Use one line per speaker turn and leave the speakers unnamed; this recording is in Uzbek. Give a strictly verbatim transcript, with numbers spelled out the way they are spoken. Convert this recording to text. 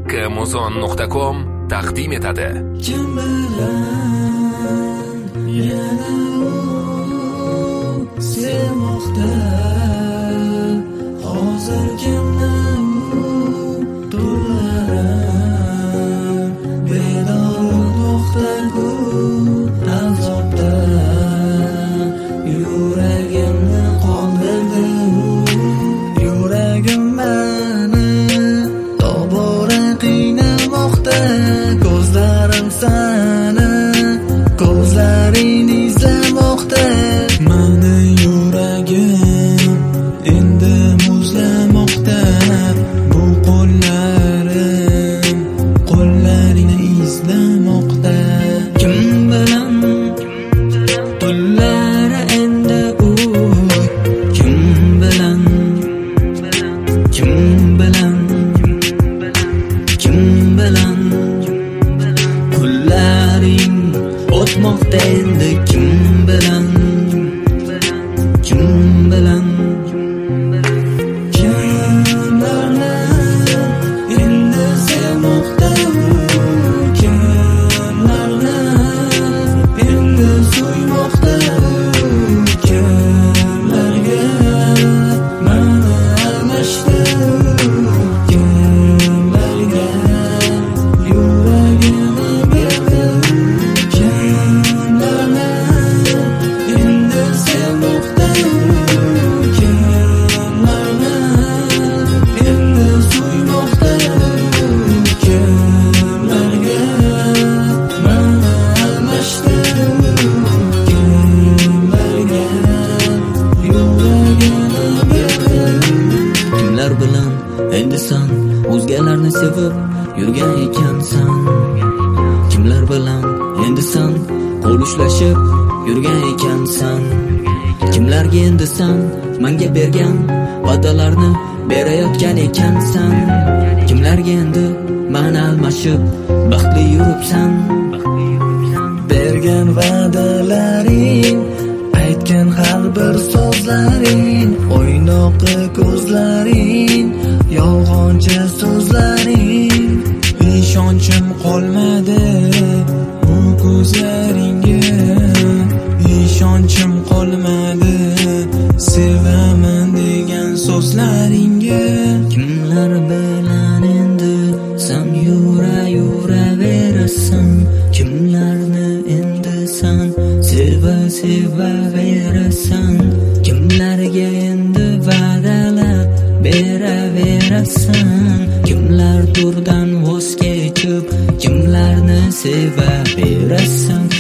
Amazon nuqta com taqdim etadi.
Kim bilan yana u sevmoqda, hozir kimni turlarim bedor to'xtagu azobda, yuragimni qoldirdi, yuragim meni tobora qiynamoqda, ko'zlarim seni, ko'zlaring izlamoqda, meni yuragim endi muzlamoqda, bu qo'llarim qo'llaringni izlamoqda. Kim bilan tunlari endi u, kim bilan, kim bilan, kim bilan kunlaring o'tmoqda endi, kim bilan, kim bilan, kimlarni endi sevmoqda, kimlarni endi suymoqda, kimlarga meni almashdi, kimlarga yuragini berdi, kimlarni endi sevmoqda, kimlarni endi suymoqda, kimlarga meni almashdi, kimlarga yuragini berdi. Kimlar bilan endi sen o'zgalarni sevib yurgan ekansan, kimlar bilan endi sen qo'l ushlashib yurgan ekansan, kimlarga endi sen menga bergan va'dalarni berayotgan ekansan, kimlarga endi meni almashib baxtli yuribsan. Bergan va'dalaring, aytgan har bir so'zlaring, o'ynoqi ko'zlaring, yolg'onchi so'zlaring, ishonchim qolmadi bu ko'zlaringga, ishonchim qolmadi sevaman degan so'zlaringga. Kimlar bilan endi sen yura yura berasan, kimlarni endi sen seva seva berasan, kimlarga endi va'dalar beraverasan, kimlar turdan voz kechib kimlarni seva berasan.